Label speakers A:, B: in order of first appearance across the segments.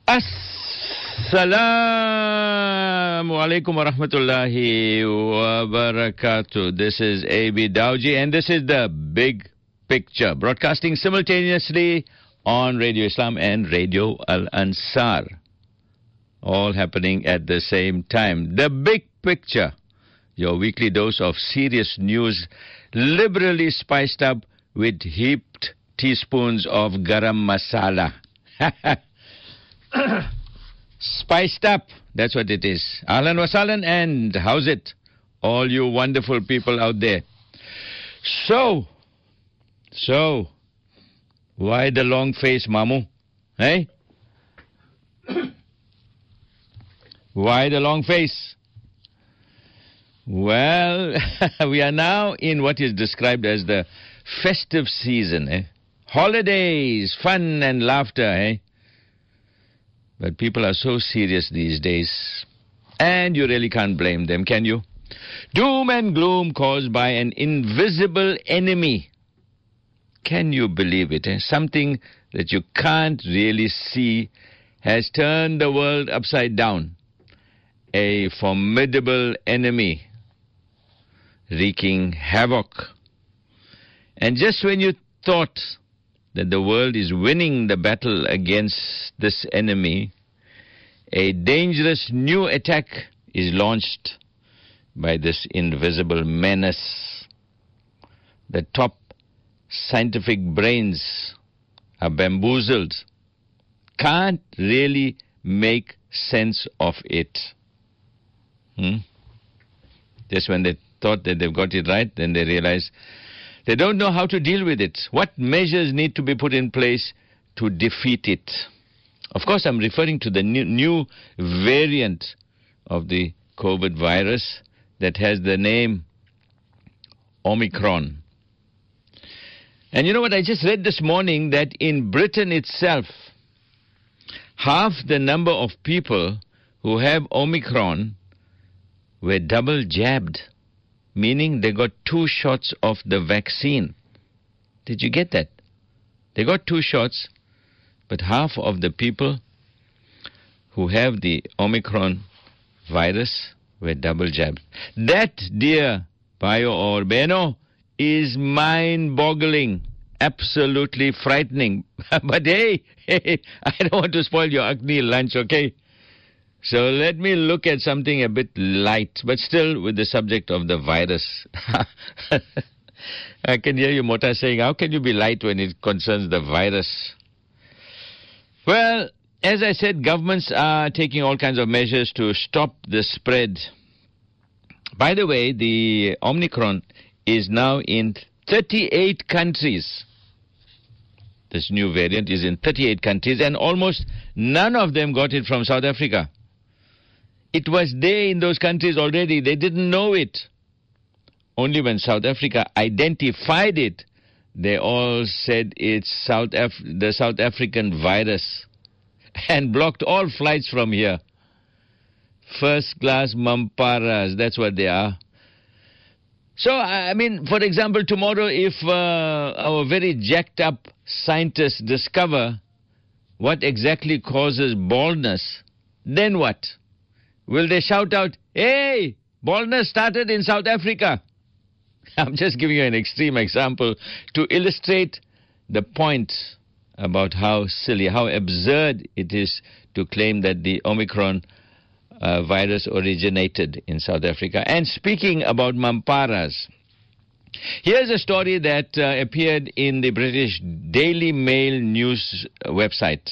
A: Assalamu alaikum wa rahmatullahi wa barakatuh. This is A.B. Dawji and this is the Big Picture, broadcasting simultaneously on Radio Islam and Radio Al-Ansar. All happening at the same time. The Big Picture, your weekly dose of serious news, liberally spiced up with heaped teaspoons of garam masala. Spiced up, that's what it is. Ahlan wa sahlan, and how's it, all you wonderful people out there? So, why the long face, Mamu? Hey? Why the long face? Well, we are now in what is described as the festive season, Holidays, fun and laughter, But people are so serious these days, and you really can't blame them, can you? Doom and gloom caused by an invisible enemy. Can you believe it? Something that you can't really see has turned the world upside down. A formidable enemy wreaking havoc. And just when you thought that the world is winning the battle against this enemy, a dangerous new attack is launched by this invisible menace. The top scientific brains are bamboozled, can't really make sense of it. Just when they thought that they've got it right, then they realize they don't know how to deal with it. What measures need to be put in place to defeat it? Of course, I'm referring to the new variant of the COVID virus that has the name Omicron. And you know what? I just read this morning that in Britain itself, half the number of people who have Omicron were double jabbed, meaning they got 2 shots of the vaccine. Did you get that? They got 2 shots, but half of the people who have the Omicron virus were double jabbed. That, dear Bayo or Beno, is mind-boggling, absolutely frightening. But hey, I don't want to spoil your Agni lunch, okay? So let me look at something a bit light, but still with the subject of the virus. I can hear you, Mota, saying, how can you be light when it concerns the virus? Well, as I said, governments are taking all kinds of measures to stop the spread. By the way, the Omicron is now in 38 countries. This new variant is in 38 countries, and almost none of them got it from South Africa. It was there in those countries already. They didn't know it. Only when South Africa identified it, they all said it's the South African virus and blocked all flights from here. First-class mamparas, that's what they are. So, I mean, for example, tomorrow if our very jacked-up scientists discover what exactly causes baldness, then what? Will they shout out, hey, baldness started in South Africa? I'm just giving you an extreme example to illustrate the point about how silly, how absurd it is to claim that the Omicron virus originated in South Africa. And speaking about mamparas, here's a story that appeared in the British Daily Mail news website.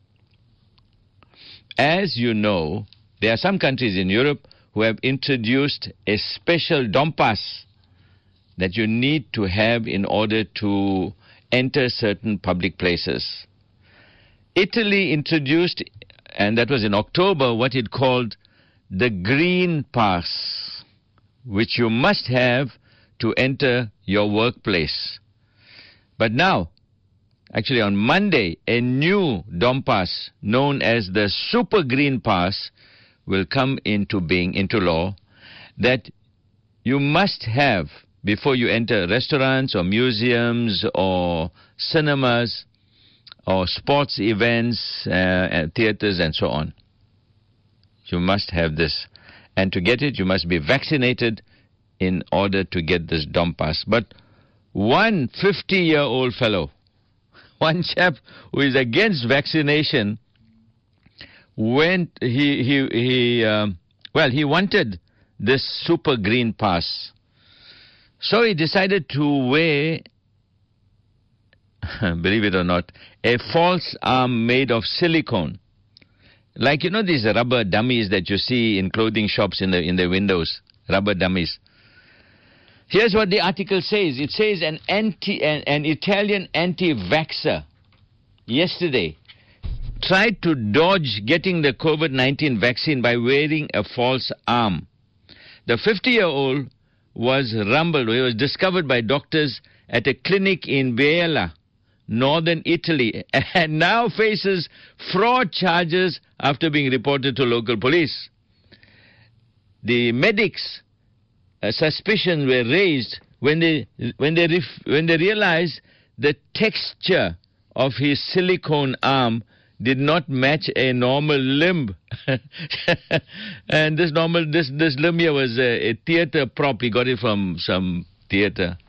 A: As you know, there are some countries in Europe who have introduced a special dompas that you need to have in order to enter certain public places. Italy introduced, and that was in October, what it called the Green Pass, which you must have to enter your workplace. But now, actually on Monday, a new dompas known as the Super Green Pass will come into being, into law, that you must have before you enter restaurants or museums or cinemas or sports events, theaters, and so on. You must have this. And to get it, you must be vaccinated in order to get this DOM pass. But one 50-year-old fellow, one chap who is against vaccination, he wanted this super green pass. So he decided to wear, believe it or not, a false arm made of silicone. Like, you know, these rubber dummies that you see in clothing shops in the windows, rubber dummies. Here's what the article says. It says an Italian anti-vaxxer yesterday tried to dodge getting the COVID-19 vaccine by wearing a false arm. The 50-year-old was rumbled. He was discovered by doctors at a clinic in Biella, northern Italy, and now faces fraud charges after being reported to local police. The medics' suspicions were raised when they realized the texture of his silicone arm did not match a normal limb. And this limb here was a theater prop. He got it from some theater.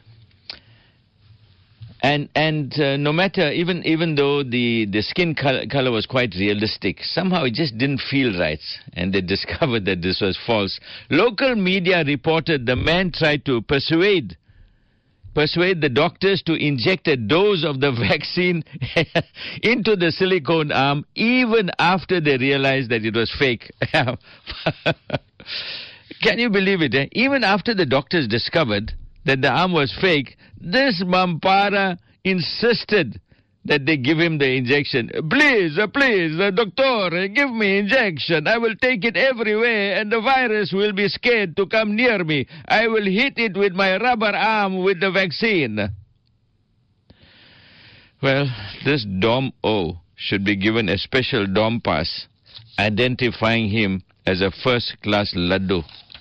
A: And no matter, even though the skin color was quite realistic, somehow it just didn't feel right. And they discovered that this was false. Local media reported the man tried to persuade the doctors to inject a dose of the vaccine into the silicone arm even after they realized that it was fake. Can you believe it? Even after the doctors discovered that the arm was fake, this Mampara insisted that they give him the injection. Please, doctor, give me injection. I will take it everywhere and the virus will be scared to come near me. I will hit it with my rubber arm with the vaccine. Well, this Dom O should be given a special Dom pass identifying him as a first-class laddu.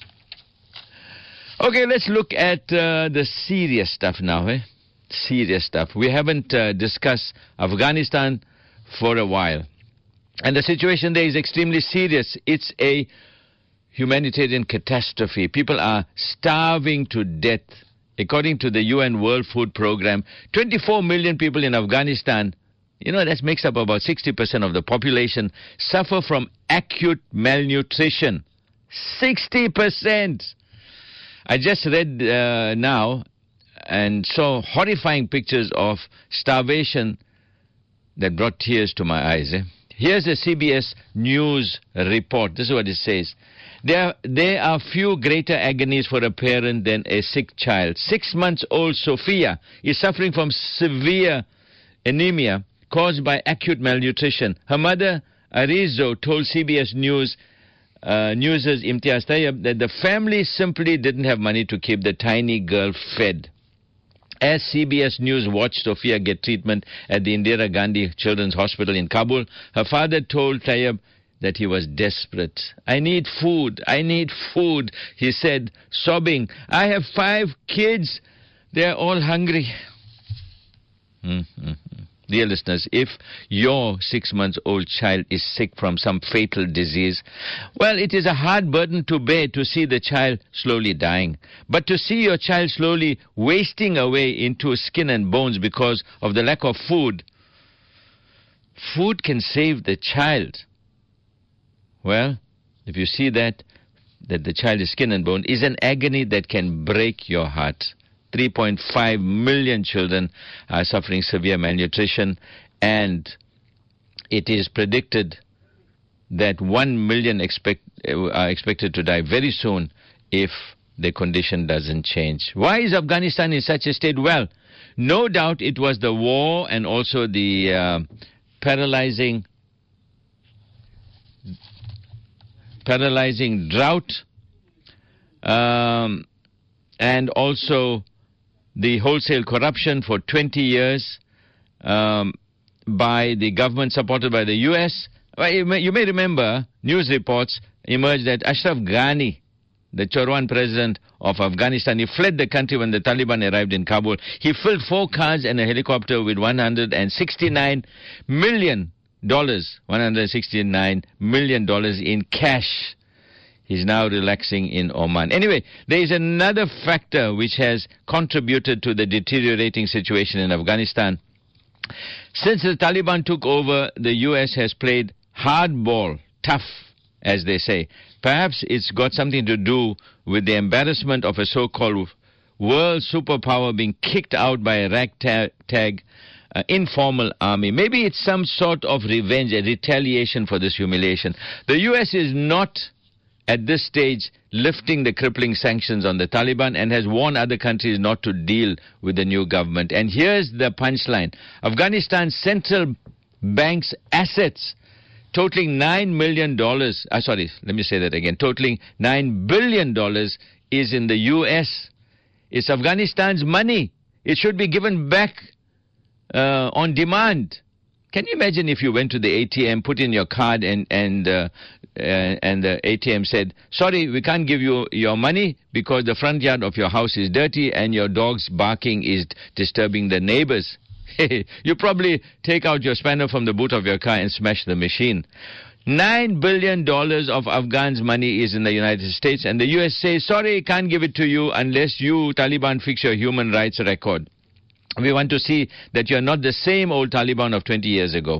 A: Okay, let's look at the serious stuff now. Serious stuff. We haven't discussed Afghanistan for a while. And the situation there is extremely serious. It's a humanitarian catastrophe. People are starving to death. According to the UN World Food Program, 24 million people in Afghanistan, you know, that makes up about 60% of the population, suffer from acute malnutrition. 60%! I just read now and saw horrifying pictures of starvation that brought tears to my eyes. Here's a CBS News report. This is what it says. There are few greater agonies for a parent than a sick child. 6-month-old Sophia is suffering from severe anemia caused by acute malnutrition. Her mother, Arizo, told CBS News News's Imtiaz Tayyab that the family simply didn't have money to keep the tiny girl fed. As CBS News watched Sophia get treatment at the Indira Gandhi Children's Hospital in Kabul, her father told Tayyab that he was desperate. I need food, he said, sobbing. I have 5 kids. They're all hungry. Dear listeners, if your 6-month-old child is sick from some fatal disease, well, it is a hard burden to bear to see the child slowly dying. But to see your child slowly wasting away into skin and bones because of the lack of food can save the child. Well, if you see that the child is skin and bone, is an agony that can break your heart. 3.5 million children are suffering severe malnutrition, and it is predicted that 1 million are expected to die very soon if the condition doesn't change. Why is Afghanistan in such a state? Well, no doubt it was the war and also the paralyzing drought, and also the wholesale corruption for 20 years by the government supported by the U.S. You may remember news reports emerged that Ashraf Ghani, the Chorwan president of Afghanistan, he fled the country when the Taliban arrived in Kabul. He filled 4 cars and a helicopter with $169 million in cash. He's now relaxing in Oman. Anyway, there is another factor which has contributed to the deteriorating situation in Afghanistan. Since the Taliban took over, the U.S. has played hardball, tough, as they say. Perhaps it's got something to do with the embarrassment of a so-called world superpower being kicked out by a ragtag informal army. Maybe it's some sort of revenge, a retaliation for this humiliation. The U.S. is not, at this stage, lifting the crippling sanctions on the Taliban and has warned other countries not to deal with the new government. And here's the punchline. Afghanistan's central bank's assets totaling $9 million, totaling $9 billion is in the U.S. It's Afghanistan's money. It should be given back on demand. Can you imagine if you went to the ATM, put in your card, and the ATM said, sorry, we can't give you your money because the front yard of your house is dirty and your dog's barking is disturbing the neighbors. You probably take out your spanner from the boot of your car and smash the machine. $9 billion of Afghans' money is in the United States, and the U.S. says, sorry, can't give it to you unless you, Taliban, fix your human rights record. We want to see that you're not the same old Taliban of 20 years ago.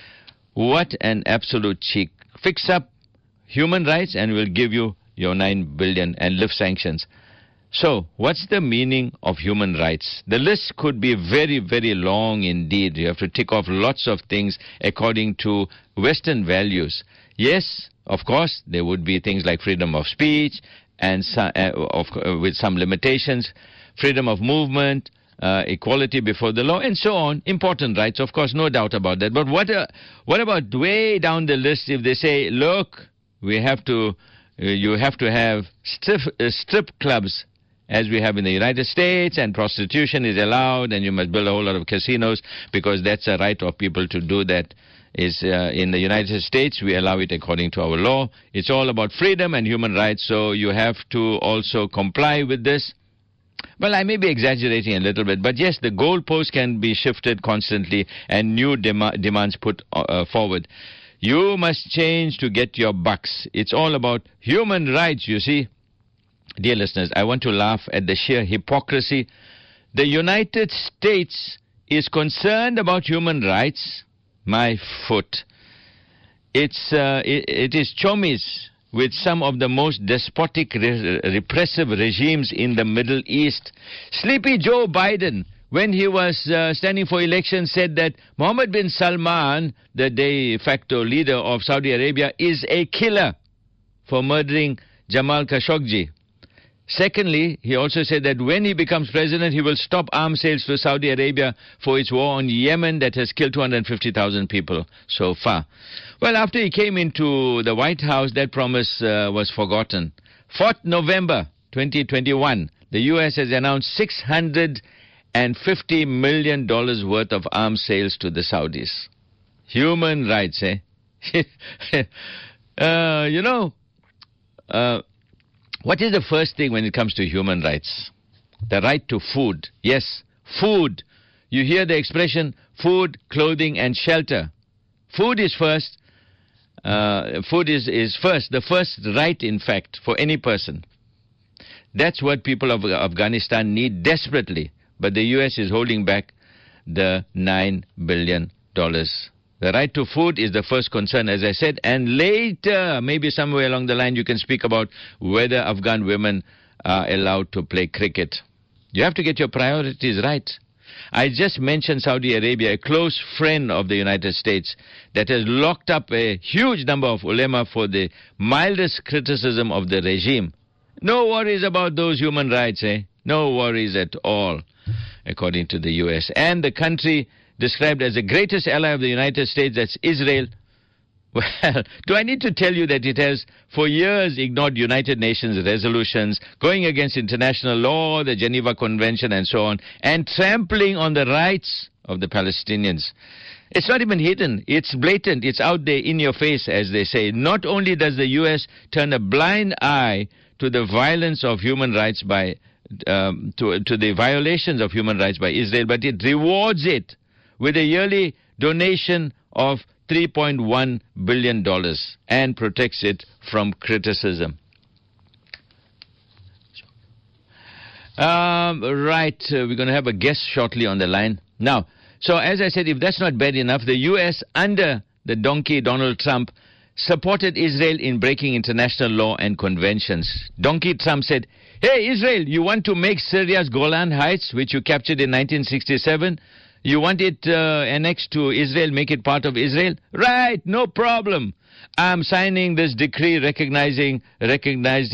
A: What an absolute cheek. Fix up human rights and we'll give you your $9 billion and lift sanctions. So, what's the meaning of human rights? The list could be very, very long indeed. You have to tick off lots of things according to Western values. Yes, of course, there would be things like freedom of speech and with some limitations, freedom of movement, equality before the law, and so on. Important rights, of course, no doubt about that. But what about way down the list if they say, look, you have to have strip clubs as we have in the United States, and prostitution is allowed, and you must build a whole lot of casinos because that's a right of people to do that. In the United States, we allow it according to our law. It's all about freedom and human rights, so you have to also comply with this. Well, I may be exaggerating a little bit, but yes, the goalpost can be shifted constantly and new demands put forward. You must change to get your bucks. It's all about human rights, you see. Dear listeners, I want to laugh at the sheer hypocrisy. The United States is concerned about human rights. My foot. It is chummies with some of the most despotic, repressive regimes in the Middle East. Sleepy Joe Biden, when he was standing for election, said that Mohammed bin Salman, the de facto leader of Saudi Arabia, is a killer for murdering Jamal Khashoggi. Secondly, he also said that when he becomes president, he will stop arms sales to Saudi Arabia for its war on Yemen that has killed 250,000 people so far. Well, after he came into the White House, that promise was forgotten. 4th November 2021, the U.S. has announced $650 million worth of arms sales to the Saudis. Human rights, eh? What is the first thing when it comes to human rights? The right to food. Yes, food. You hear the expression food, clothing, and shelter. Food is first. Food is first, the first right, in fact, for any person. That's what people of Afghanistan need desperately. But the U.S. is holding back the $9 billion. The right to food is the first concern, as I said, and later, maybe somewhere along the line, you can speak about whether Afghan women are allowed to play cricket. You have to get your priorities right. I just mentioned Saudi Arabia, a close friend of the United States, that has locked up a huge number of ulema for the mildest criticism of the regime. No worries about those human rights, eh? No worries at all, according to the U.S. And the country described as the greatest ally of the United States, that's Israel. Well, do I need to tell you that it has for years ignored United Nations resolutions, going against international law, the Geneva Convention, and so on, and trampling on the rights of the Palestinians? It's not even hidden. It's blatant. It's out there in your face, as they say. Not only does the U.S. turn a blind eye to the violence of human rights by to the violations of human rights by Israel, but it rewards it with a yearly donation of $3.1 billion and protects it from criticism. Right, we're going to have a guest shortly on the line. Now, so as I said, if that's not bad enough, the U.S. under the donkey Donald Trump supported Israel in breaking international law and conventions. Donkey Trump said, "Hey, Israel, you want to make Syria's Golan Heights, which you captured in 1967, you want it annexed to Israel, make it part of Israel? Right, no problem. I'm signing this decree recognizing that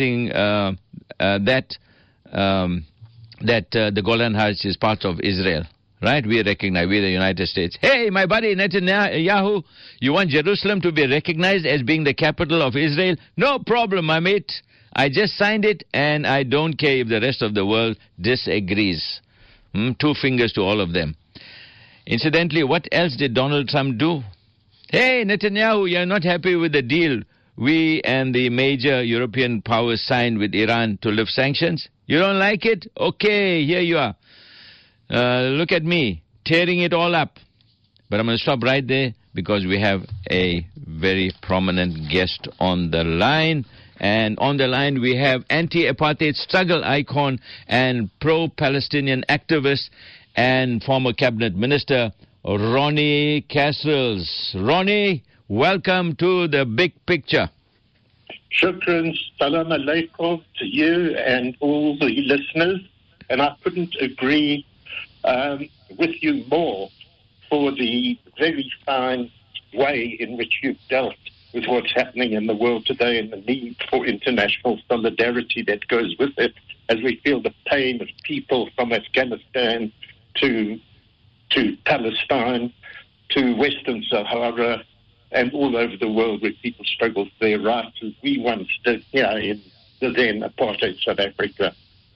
A: the Golan Heights is part of Israel." Right? We recognize, we the United States. Hey, my buddy Netanyahu, you want Jerusalem to be recognized as being the capital of Israel? No problem, my mate. I just signed it, and I don't care if the rest of the world disagrees. 2 fingers to all of them. Incidentally, what else did Donald Trump do? Hey, Netanyahu, you're not happy with the deal we and the major European powers signed with Iran to lift sanctions? You don't like it? Okay, here you are. Look at me, tearing it all up. But I'm going to stop right there because we have a very prominent guest on the line. And on the line we have anti-apartheid struggle icon and pro-Palestinian activist and former cabinet minister, Ronnie Kasrils. Ronnie, welcome to the big picture.
B: Shukran, salam alaikum to you and all the listeners. And I couldn't agree with you more for the very fine way in which you've dealt with what's happening in the world today and the need for international solidarity that goes with it as we feel the pain of people from Afghanistan to Palestine, to Western Sahara, and all over the world where people struggle for their rights as we once did here in the then apartheid South Africa.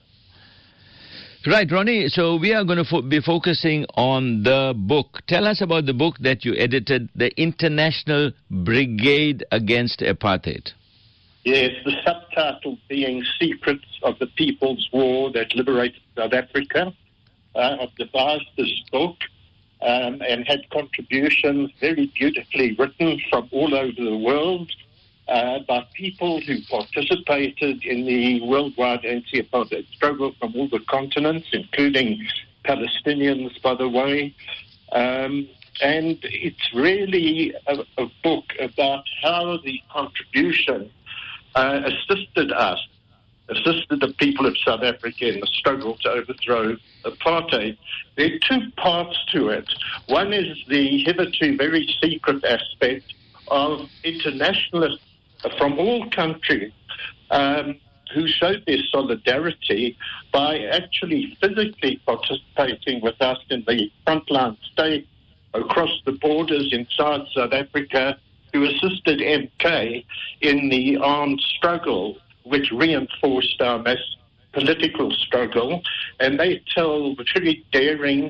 A: Right, Ronnie, so we are going to be focusing on the book. Tell us about the book that you edited, The International Brigade Against Apartheid.
B: Yes, the subtitle being Secrets of the People's War That Liberated South Africa. I've devised this book and had contributions very beautifully written from all over the world by people who participated in the worldwide anti-apartheid struggle from all the continents, including Palestinians, by the way. And it's really a book about how the contribution assisted the people of South Africa in the struggle to overthrow apartheid. There are 2 parts to it. One is the hitherto very secret aspect of internationalists from all countries who showed their solidarity by actually physically participating with us in the frontline states across the borders inside South Africa, who assisted MK in the armed struggle, which reinforced our mass political struggle. And they tell very daring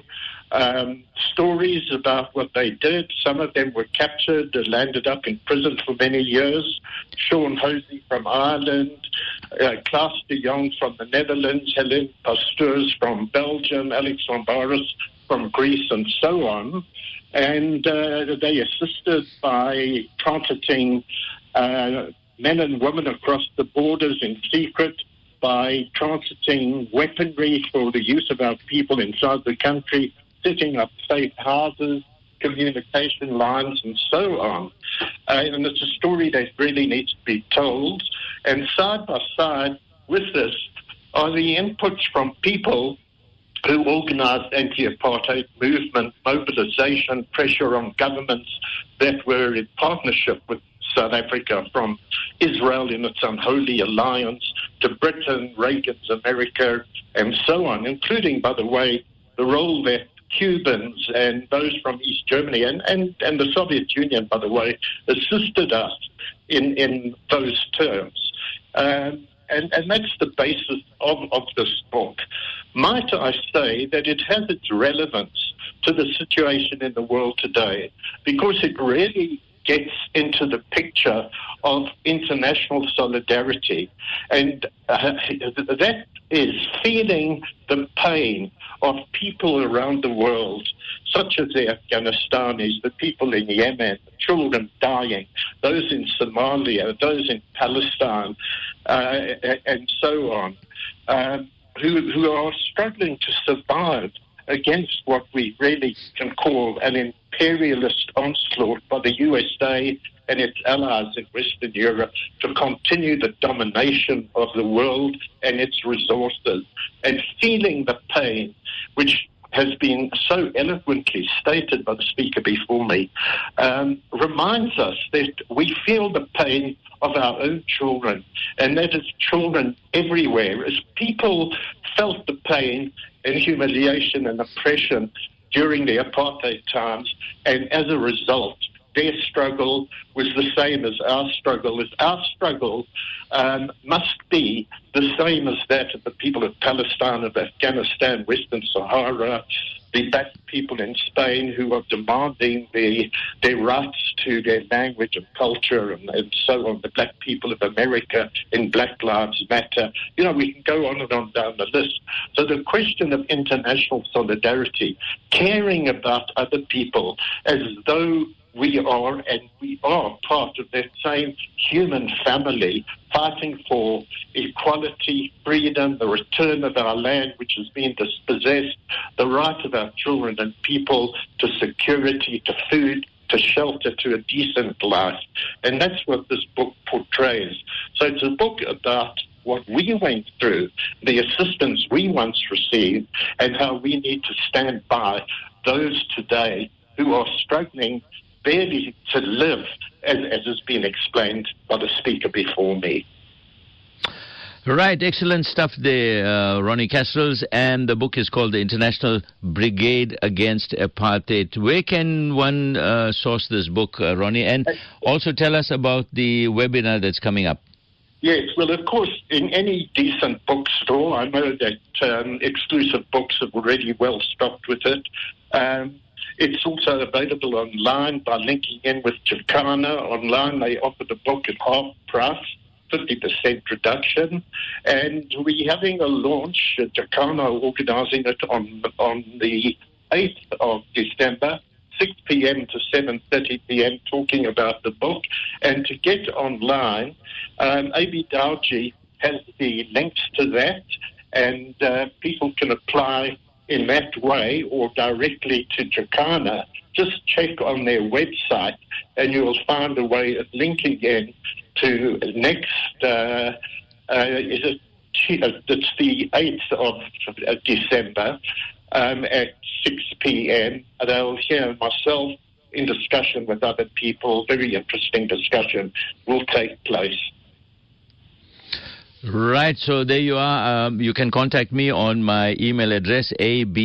B: stories about what they did. Some of them were captured and landed up in prison for many years. Sean Hosey from Ireland, Klaas de Jong from the Netherlands, Helen Pasteurs from Belgium, Alex Lombaris from Greece, and so on. And they assisted by transiting men and women across the borders in secret, by transiting weaponry for the use of our people inside the country, setting up safe houses, communication lines, and so on. And it's a story that really needs to be told. And side by side with this are the inputs from people who organized anti-apartheid movement, mobilization, pressure on governments that were in partnership with South Africa, from Israel in its unholy alliance to Britain, Reagan's America, and so on, including, by the way, the role that Cubans and those from East Germany and the Soviet Union, by the way, assisted us in those terms. And that's the basis of this book. Might I say that it has its relevance to the situation in the world today, because it really gets into the picture of international solidarity. And that is feeling the pain of people around the world, such as the Afghanistan, the people in Yemen, children dying, those in Somalia, those in Palestine, and so on, who are struggling to survive against what we really can call an imperialist onslaught by the USA and its allies in Western Europe to continue the domination of the world and its resources, and feeling the pain, which has been so eloquently stated by the speaker before me, reminds us that we feel the pain of our own children, and that is children everywhere. As people felt the pain and humiliation and oppression during the apartheid times, and as a result, their struggle was the same as our struggle. Our struggle must be the same as that of the people of Palestine, of Afghanistan, Western Sahara, the black people in Spain who are demanding their rights to their language and culture, and so on, the black people of America in Black Lives Matter. You know, we can go on and on down the list. So the question of international solidarity, caring about other people as though we are part of that same human family, fighting for equality, freedom, the return of our land which has been dispossessed, the right of our children and people to security, to food, to shelter, to a decent life. And that's what this book portrays. So it's a book about what we went through, the assistance we once received, and how we need to stand by those today who are struggling barely to live, as has been explained by the speaker before me.
A: Right, excellent stuff there, Ronnie Casserls, and the book is called The International Brigade Against Apartheid. Where can one source this book, Ronnie? And also tell us about the webinar that's coming up.
B: Yes, well, of course, in any decent bookstore, I know that Exclusive Books are already well stocked with it. It's also available online by linking in with Jacana. Online, they offer the book at half price, 50% reduction. And we're having a launch, Jacana organising it on the 8th of December, 6 p.m. to 7:30 p.m., talking about the book. And to get online, AB Dowji has the links to that, and people can apply in that way or directly to Jacana. Just check on their website and you will find a way of linking in to next, it's the 8th of December at 6 p.m. They'll hear myself in discussion with other people. Very interesting discussion will take place.
A: Right, so there you are. You can contact me on my email address,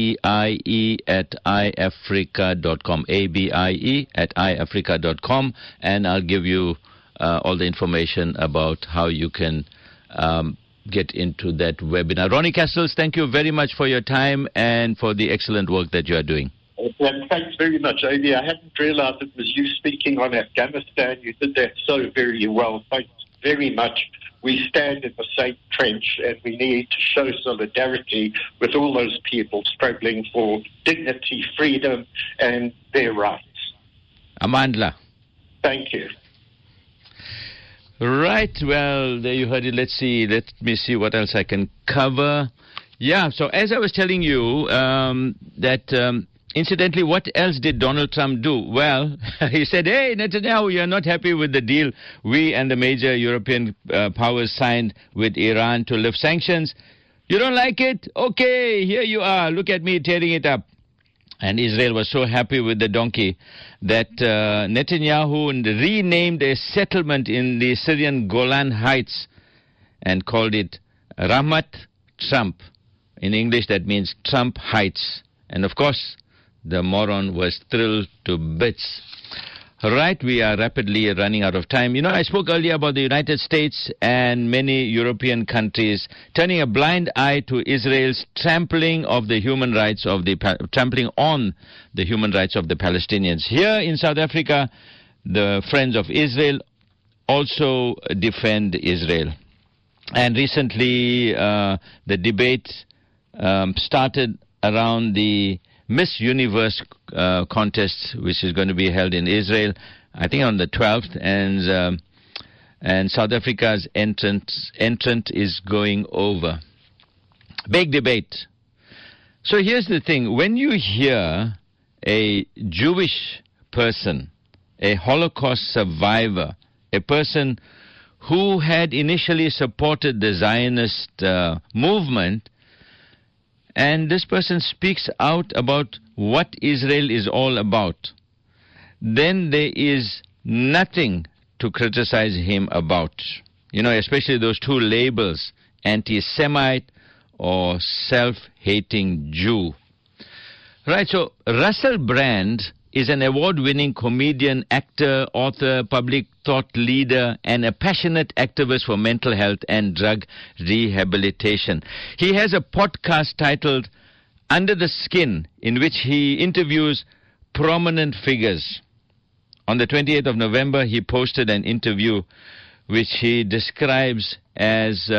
A: abie@iafrica.com, abie@iafrica.com, and I'll give you all the information about how you can get into that webinar. Ronnie Casserls, thank you very much for your time and for the excellent work that you are doing.
B: Thanks very much, Abie. I hadn't realized it was you speaking on Afghanistan. You did that so very well. Thanks very much. We stand in the same trench, and we need to show solidarity with all those people struggling for dignity, freedom, and their rights.
A: Amandla.
B: Thank you.
A: Right, well, there you heard it. Let me see what else I can cover. Yeah, so as I was telling you, incidentally, what else did Donald Trump do? Well, he said, hey, Netanyahu, you're not happy with the deal we and the major European powers signed with Iran to lift sanctions. You don't like it? Okay, here you are. Look at me tearing it up. And Israel was so happy with the donkey that Netanyahu renamed a settlement in the Syrian Golan Heights and called it Ramat Trump. In English, that means Trump Heights. And of course, the moron was thrilled to bits. Right, we are rapidly running out of time. You know, I spoke earlier about the United States and many European countries turning a blind eye to Israel's trampling on the human rights of the Palestinians. Here in South Africa, the Friends of Israel also defend Israel. And recently, the debate started around the Miss Universe contest, which is going to be held in Israel, I think on the 12th, and South Africa's entrant is going over. Big debate. So here's the thing. When you hear a Jewish person, a Holocaust survivor, a person who had initially supported the Zionist movement, and this person speaks out about what Israel is all about, then there is nothing to criticize him about. You know, especially those two labels, anti-Semite or self-hating Jew. Right, so Russell Brand is an award-winning comedian, actor, author, public thought leader, and a passionate activist for mental health and drug rehabilitation. He has a podcast titled Under the Skin, in which he interviews prominent figures. On the 28th of November, he posted an interview which he describes as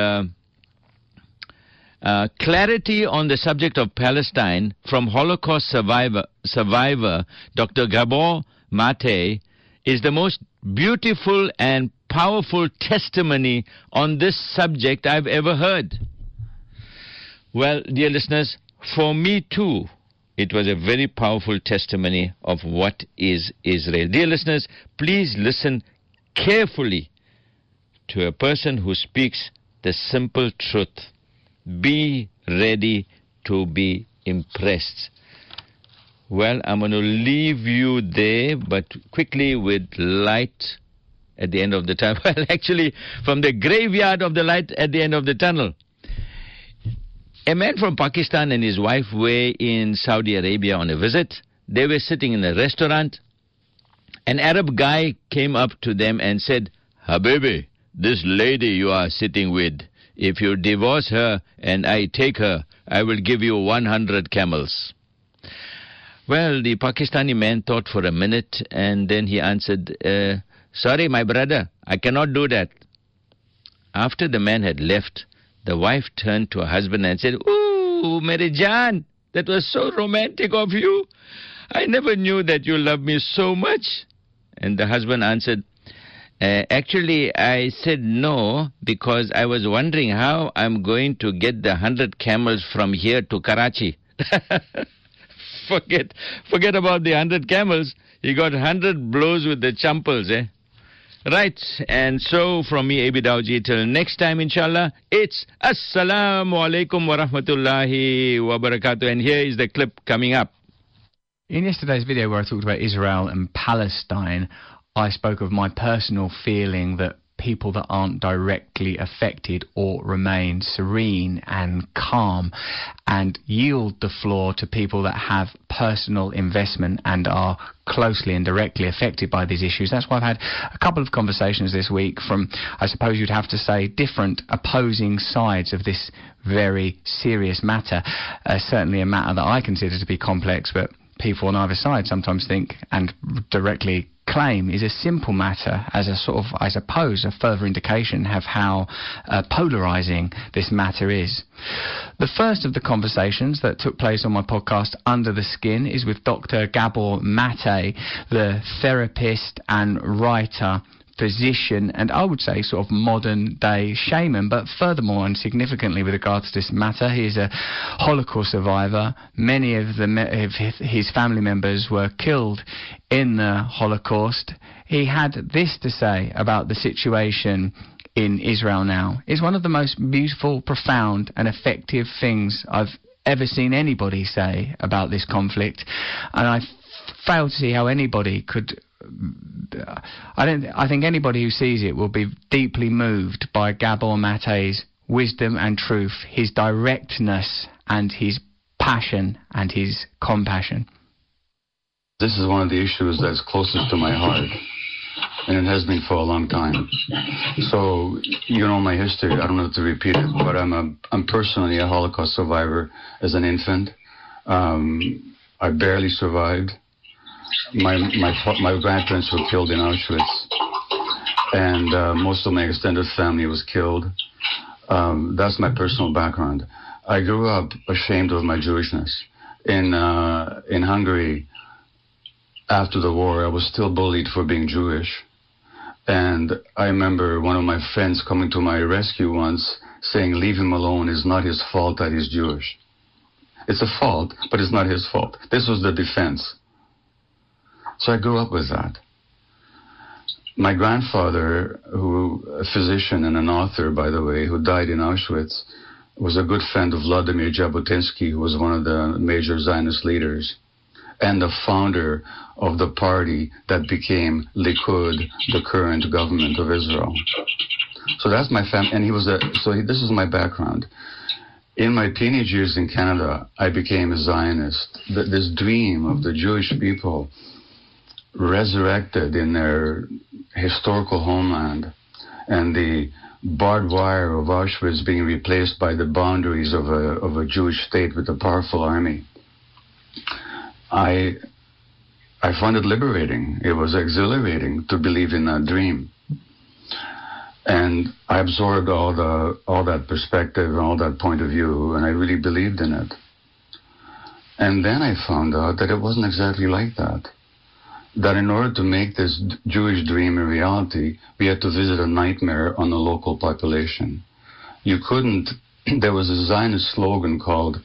A: clarity on the subject of Palestine from Holocaust survivor Dr. Gabor Mate is the most beautiful and powerful testimony on this subject I've ever heard. Well, dear listeners, for me too, it was a very powerful testimony of what is Israel. Dear listeners, please listen carefully to a person who speaks the simple truth. Be ready to be impressed. Well, I'm going to leave you there, but quickly with light at the end of the tunnel. Well, actually, from the graveyard of the light at the end of the tunnel. A man from Pakistan and his wife were in Saudi Arabia on a visit. They were sitting in a restaurant. An Arab guy came up to them and said, "Habibi, this lady you are sitting with, if you divorce her and I take her, I will give you 100 camels." Well, the Pakistani man thought for a minute, and then he answered, "Sorry, my brother, I cannot do that." After the man had left, the wife turned to her husband and said, "Ooh, Mary Jaan, that was so romantic of you. I never knew that you loved me so much." And the husband answered, "Actually, I said no because I was wondering how I'm going to get the 100 camels from here to Karachi." Forget about the 100 camels. He got 100 blows with the champals, eh? Right, and so from me, Abi Dawji, till next time, inshallah, it's Assalamu alaikum wa rahmatullahi wa barakatuh. And here is the clip coming up.
C: In yesterday's video where I talked about Israel and Palestine, I spoke of my personal feeling that people that aren't directly affected ought remain serene and calm and yield the floor to people that have personal investment and are closely and directly affected by these issues. That's why I've had a couple of conversations this week from, I suppose you'd have to say, different opposing sides of this very serious matter. Certainly a matter that I consider to be complex, but people on either side sometimes think and directly claim is a simple matter, as a sort of, I suppose, a further indication of how polarizing this matter is. The first of the conversations that took place on my podcast, Under the Skin, is with Dr. Gabor Mate, the therapist and writer, physician, and I would say sort of modern-day shaman. But furthermore, and significantly with regards to this matter, he is a Holocaust survivor. Many of his family members were killed in the Holocaust. He had this to say about the situation in Israel now. It's one of the most beautiful, profound, and effective things I've ever seen anybody say about this conflict, and I fail to see how anybody could. I think anybody who sees it will be deeply moved by Gabor Mate's wisdom and truth, his directness and his passion and his compassion.
D: This is one of the issues that's closest to my heart, and it has been for a long time. So, you know my history. I don't have to repeat it, but I'm personally a Holocaust survivor as an infant. I barely survived. my grandparents were killed in Auschwitz, and most of my extended family was killed. That's my personal background. I grew up ashamed of my Jewishness. In Hungary, after the war, I was still bullied for being Jewish. And I remember one of my friends coming to my rescue once saying, "Leave him alone. It's not his fault that he's Jewish." It's a fault, but it's not his fault. This was the defense. So I grew up with that. My grandfather, a physician and an author, by the way, who died in Auschwitz, was a good friend of Vladimir Jabotinsky, who was one of the major Zionist leaders and the founder of the party that became Likud, the current government of Israel. So that's my family, and this is my background. In my teenage years in Canada, I became a Zionist. This dream of the Jewish people resurrected in their historical homeland, and the barbed wire of Auschwitz being replaced by the boundaries of a Jewish state with a powerful army. I found it liberating. It was exhilarating to believe in that dream. And I absorbed all that perspective and all that point of view, and I really believed in it. And then I found out that it wasn't exactly like that. That in order to make this Jewish dream a reality, we had to visit a nightmare on the local population. There was a Zionist slogan called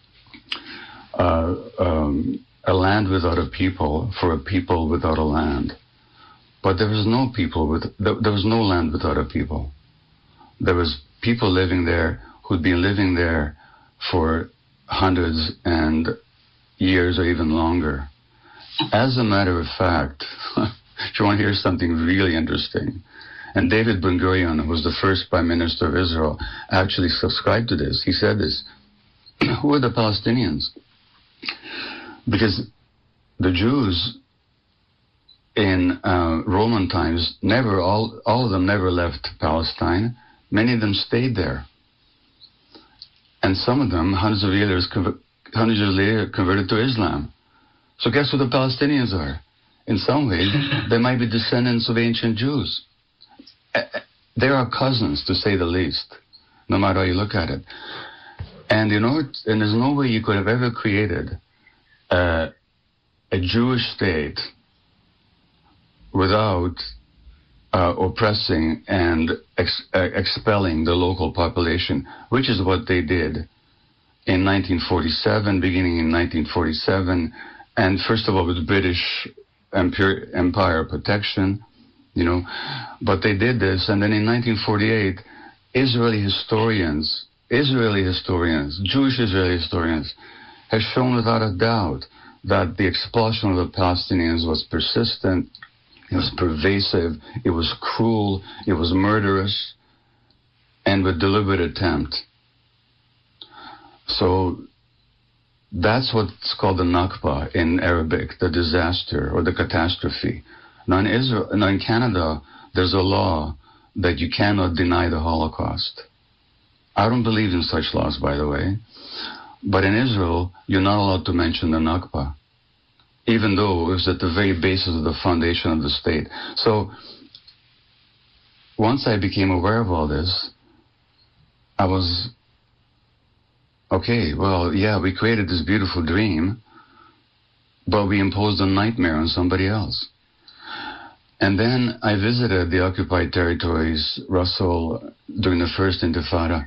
D: a land without a people for a people without a land. But there was no land without a people. There was people living there who'd been living there for hundreds and years or even longer. As a matter of fact, if you want to hear something really interesting, and David Ben-Gurion, who was the first Prime Minister of Israel, actually subscribed to this. He said this, who are the Palestinians? Because the Jews in Roman times, all of them never left Palestine. Many of them stayed there. And some of them, hundreds of years later, converted to Islam. So guess who the Palestinians are? In some ways, they might be descendants of ancient Jews. They are cousins, to say the least, no matter how you look at it. And there's no way you could have ever created a Jewish state without oppressing and expelling the local population, which is what they did in 1947, beginning in 1947, and first of all with British Empire protection, but they did this, and then in 1948, Jewish Israeli historians, have shown without a doubt that the expulsion of the Palestinians was persistent, it was pervasive, it was cruel, it was murderous, and with deliberate attempt. So that's what's called the Nakba in Arabic, the disaster or the catastrophe. Now in Canada, there's a law that you cannot deny the Holocaust. I don't believe in such laws, by the way. But in Israel, you're not allowed to mention the Nakba, even though it was at the very basis of the foundation of the state. So once I became aware of all this, I was, okay, well, yeah, we created this beautiful dream, but we imposed a nightmare on somebody else. And then I visited the occupied territories, Russell, during the first Intifada.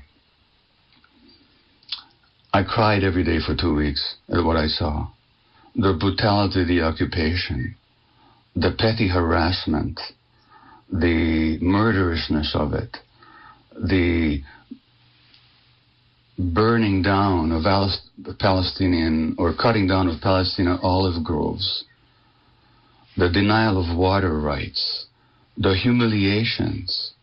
D: I cried every day for 2 weeks at what I saw. The brutality of the occupation, the petty harassment, the murderousness of it, the burning down of Palestinian or cutting down of Palestinian olive groves, the denial of water rights, the humiliations.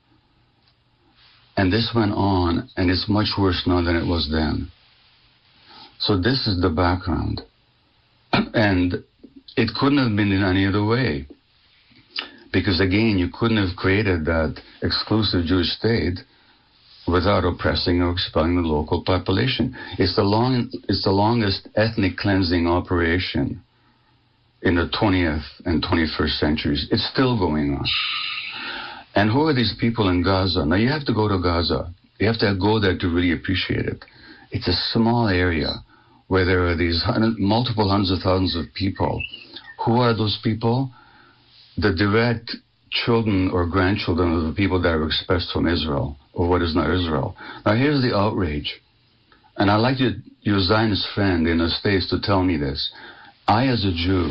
D: And this went on, and it's much worse now than it was then. So this is the background. And it couldn't have been in any other way. Because again, you couldn't have created that exclusive Jewish state without oppressing or expelling the local population. It's the longest ethnic cleansing operation in the 20th and 21st centuries. It's still going on. And who are these people in Gaza? Now, you have to go to Gaza. You have to go there to really appreciate it. It's a small area where there are these multiple hundreds of thousands of people. Who are those people? The direct children or grandchildren of the people that were expelled from Israel, or what is now Israel. Now, here's the outrage. And I'd like your Zionist friend in the States to tell me this. I, as a Jew,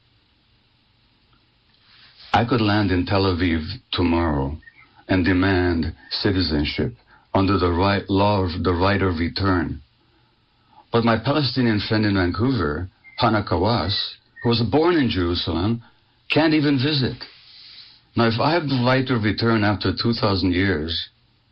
D: I could land in Tel Aviv tomorrow and demand citizenship under the law of the right of return. But my Palestinian friend in Vancouver, Hannah Kawas, who was born in Jerusalem, can't even visit. Now, if I have the right of return after 2,000 years,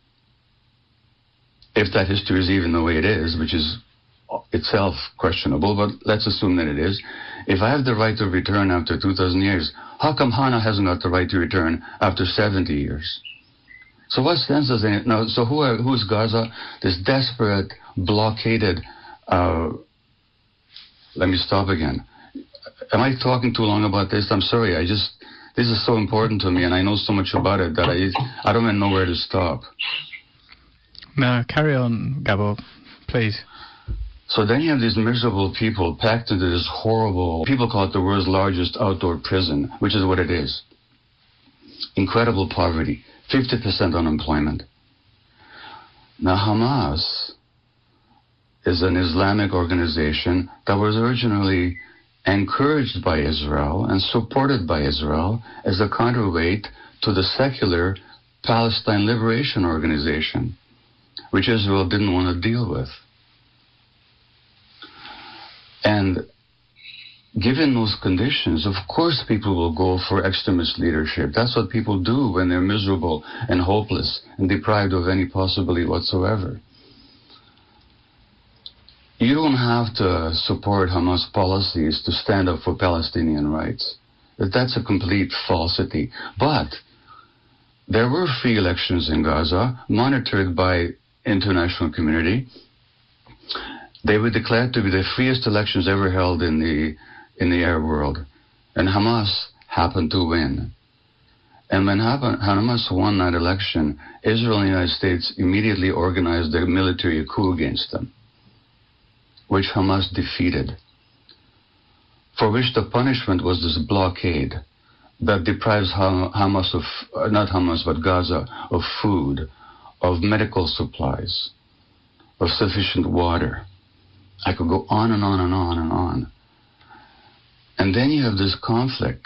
D: if that history is even the way it is, which is itself questionable, but let's assume that it is. If I have the right of return after 2,000 years, how come Hannah hasn't got the right to return after 70 years? So what sense does it? Now, so who's Gaza? This desperate, blockaded. Let me stop again. Am I talking too long about this? I'm sorry. This is so important to me, and I know so much about it that I don't even know where to stop.
C: No, carry on, Gabor, please.
D: So then you have these miserable people packed into this horrible, people call it the world's largest outdoor prison, which is what it is. Incredible poverty, 50% unemployment. Now Hamas is an Islamic organization that was originally encouraged by Israel and supported by Israel as a counterweight to the secular Palestine Liberation Organization, which Israel didn't want to deal with. And given those conditions, of course people will go for extremist leadership. That's what people do when they're miserable and hopeless and deprived of any possibility whatsoever. You don't have to support Hamas policies to stand up for Palestinian rights. That's a complete falsity. But there were free elections in Gaza, monitored by international community. They were declared to be the freest elections ever held in the Arab world. And Hamas happened to win. And when Hamas won that election, Israel and the United States immediately organized a military coup against them, which Hamas defeated, for which the punishment was this blockade that deprives Hamas of, not Hamas, but Gaza, of food, of medical supplies, of sufficient water. I could go on and on and on and on. And then you have this conflict.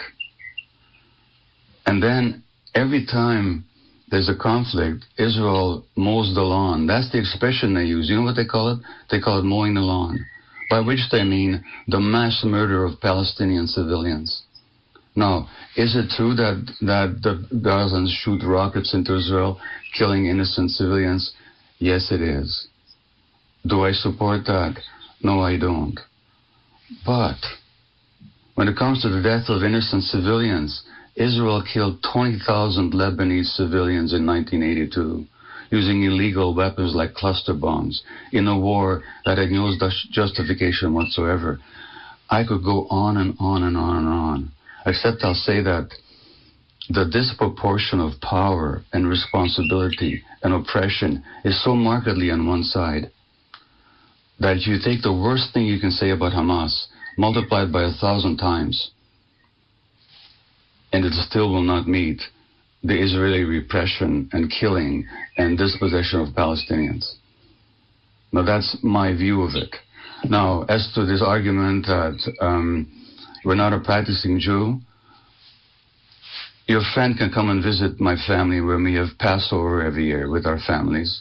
D: And then every time there's a conflict, Israel mows the lawn. That's the expression they use. You know what they call it? They call it mowing the lawn, by which they mean the mass murder of Palestinian civilians. Now, is it true that the Gazans shoot rockets into Israel, killing innocent civilians? Yes, it is. Do I support that? No, I don't. But when it comes to the death of innocent civilians, Israel killed 20,000 Lebanese civilians in 1982 using illegal weapons like cluster bombs in a war that had no justification whatsoever. I could go on and on and on and on, except I'll say that the disproportion of power and responsibility and oppression is so markedly on one side that if you take the worst thing you can say about Hamas, multiplied by 1,000 times, and it still will not meet the Israeli repression and killing and dispossession of Palestinians. Now, that's my view of it. Now, as to this argument that we're not a practicing Jew, your friend can come and visit my family where we have Passover every year with our families.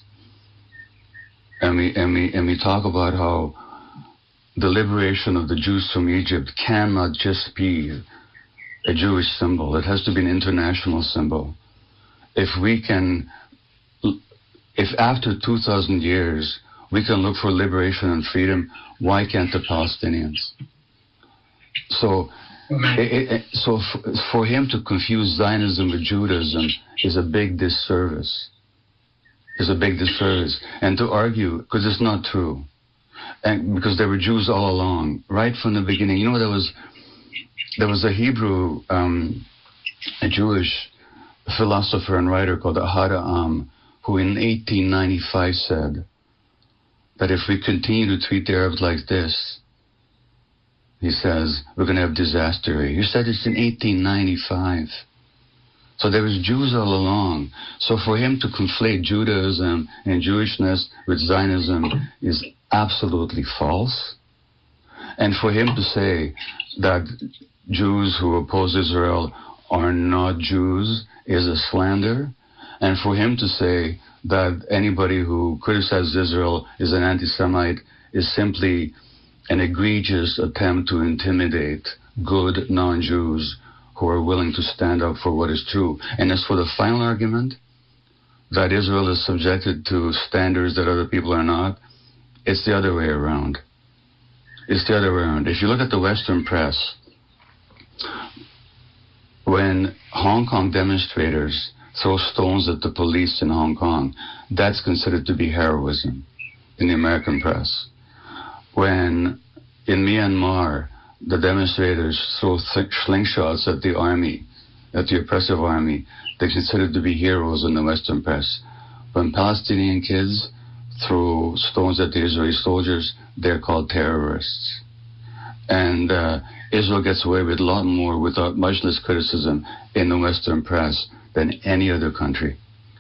D: And we talk about how the liberation of the Jews from Egypt cannot just be a Jewish symbol. It has to be an international symbol. If after 2,000 years we can look for liberation and freedom, why can't the Palestinians? So, for him to confuse Zionism with Judaism is a big disservice. And to argue, because it's not true, and because there were Jews all along, right from the beginning. You know, there was there was a Hebrew, a Jewish philosopher and writer called Ahad Ha'am, who in 1895 said that if we continue to treat the Arabs like this, he says, we're going to have disaster. He said it's in 1895. So there was Jews all along. So for him to conflate Judaism and Jewishness with Zionism is absolutely false. And for him to say that Jews who oppose Israel are not Jews is a slander. And for him to say that anybody who criticizes Israel is an anti-Semite is simply an egregious attempt to intimidate good non-Jews who are willing to stand up for what is true. And as for the final argument, that Israel is subjected to standards that other people are not, it's the other way around. It's the other way around. If you look at the Western press, when Hong Kong demonstrators throw stones at the police in Hong Kong, that's considered to be heroism in the American press. When in Myanmar, the demonstrators throw slingshots at the army, at the oppressive army, they're considered to be heroes in the Western press. When Palestinian kids throw stones at the Israeli soldiers, they're called terrorists. And Israel gets away with a lot more without much less criticism in the Western press than any other country.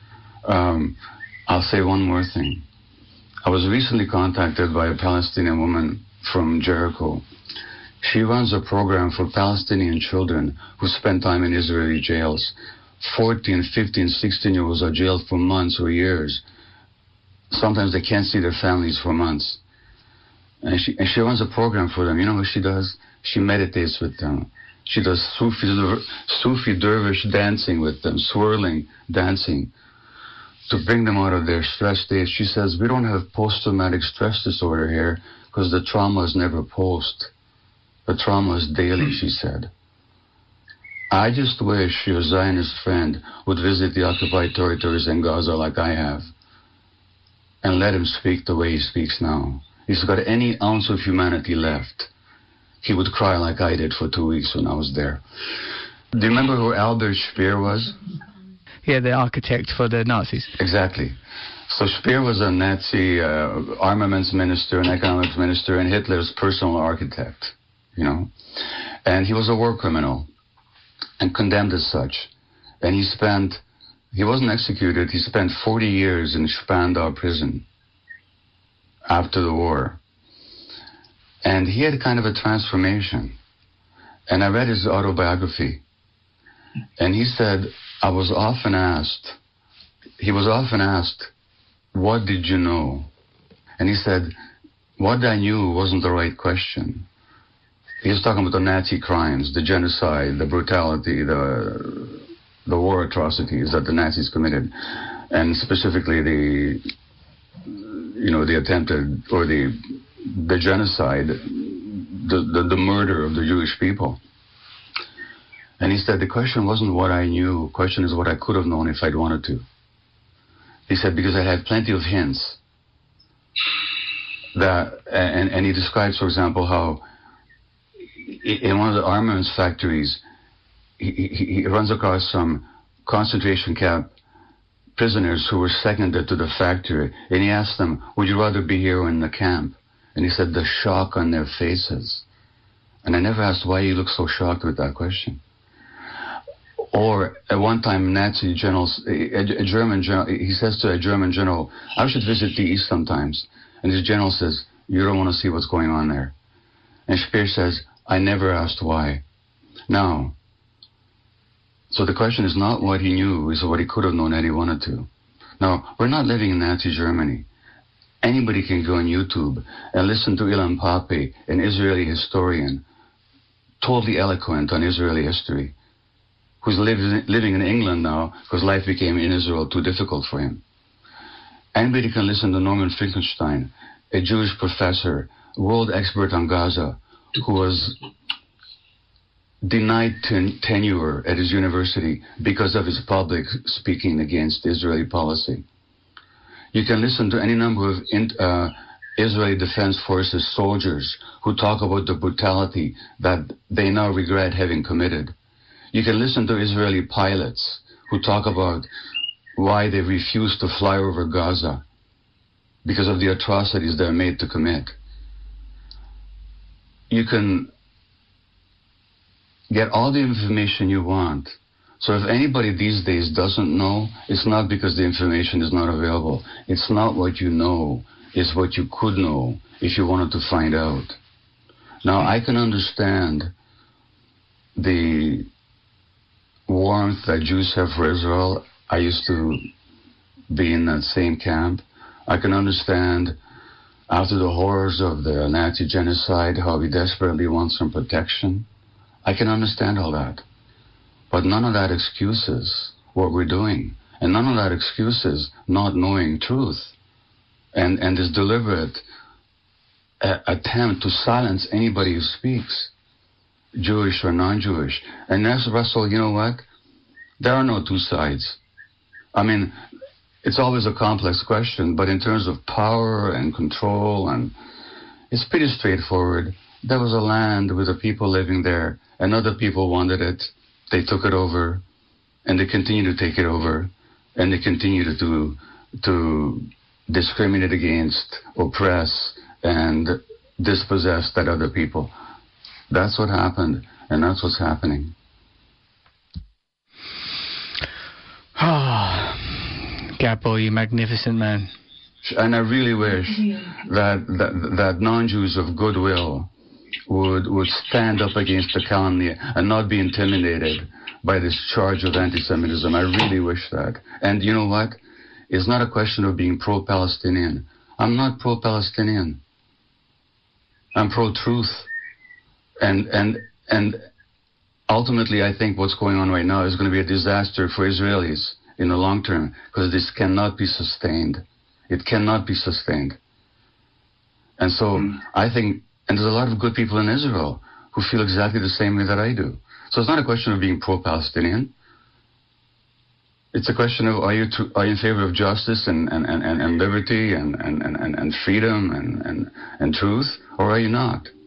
D: I'll say one more thing. I was recently contacted by a Palestinian woman from Jericho. She runs a program for Palestinian children who spend time in Israeli jails. 14, 15, 16-year-olds are jailed for months or years. Sometimes they can't see their families for months. And she runs a program for them. You know what she does? She meditates with them. She does Sufi dervish dancing with them, swirling dancing, to bring them out of their stress state. She says, we don't have post-traumatic stress disorder here because the trauma is never post. The trauma is daily, she said. I just wish your Zionist friend would visit the occupied territories in Gaza like I have and let him speak the way he speaks now. If he's got any ounce of humanity left, he would cry like I did for 2 weeks when I was there. Do you remember who Albert Speer was?
C: Yeah, the architect for the Nazis.
D: Exactly. So Speer was a Nazi armaments minister and economics minister and Hitler's personal architect, you know. And he was a war criminal and condemned as such. And he wasn't executed, he spent 40 years in Spandau prison after the war. And he had kind of a transformation. And I read his autobiography. And he said, he was often asked, what did you know? And he said, what I knew wasn't the right question. He was talking about the Nazi crimes, the genocide, the brutality, the war atrocities that the Nazis committed, and specifically the attempted, or the genocide, the murder of the Jewish people. And he said, the question wasn't what I knew, the question is what I could have known if I'd wanted to. He said, because I had plenty of hints. And he describes, for example, how in one of the armaments factories, he runs across some concentration camp prisoners who were seconded to the factory. And he asked them, would you rather be here or in the camp? And he said, the shock on their faces. And I never asked why he looked so shocked with that question. Or at one time, Nazi generals, a German general, he says to a German general, I should visit the East sometimes. And his general says, you don't want to see what's going on there. And Speer says, I never asked why. Now, so the question is not what he knew, it's what he could have known had he wanted to. Now, we're not living in Nazi Germany. Anybody can go on YouTube and listen to Ilan Pappé, an Israeli historian, totally eloquent on Israeli history, who's living in England now because life became in Israel too difficult for him. Anybody can listen to Norman Finkelstein, a Jewish professor, world expert on Gaza, who was denied tenure at his university because of his public speaking against Israeli policy. You can listen to any number of Israeli Defense Forces soldiers who talk about the brutality that they now regret having committed. You can listen to Israeli pilots who talk about why they refuse to fly over Gaza because of the atrocities they're made to commit. You can get all the information you want. So if anybody these days doesn't know, it's not because the information is not available. It's not what you know, it's what you could know if you wanted to find out. Now, I can understand the warmth that Jews have for Israel. I used to be in that same camp. I can understand, after the horrors of the Nazi genocide, how we desperately want some protection. I can understand all that. But none of that excuses what we're doing. And none of that excuses not knowing truth. And this deliberate attempt to silence anybody who speaks, Jewish or non-Jewish. And that's, Russell, you know what? There are no two sides. I mean, it's always a complex question, but in terms of power and control, and it's pretty straightforward. There was a land with the people living there, and other people wanted it. They took it over, and they continue to take it over, and they continue to discriminate against, oppress, and dispossess that other people. That's what happened, and that's what's happening.
C: Gabor, you magnificent man.
D: And I really wish that non-Jews of goodwill would stand up against the calumny and not be intimidated by this charge of anti-Semitism. I really wish that. And you know what? It's not a question of being pro-Palestinian. I'm not pro-Palestinian. I'm pro-truth. And ultimately, I think what's going on right now is going to be a disaster for Israelis in the long term, because this cannot be sustained. It cannot be sustained. And so I think, and there's a lot of good people in Israel who feel exactly the same way that I do. So it's not a question of being pro-Palestinian. It's a question of, are you in favor of justice and liberty and freedom and truth, or are you not?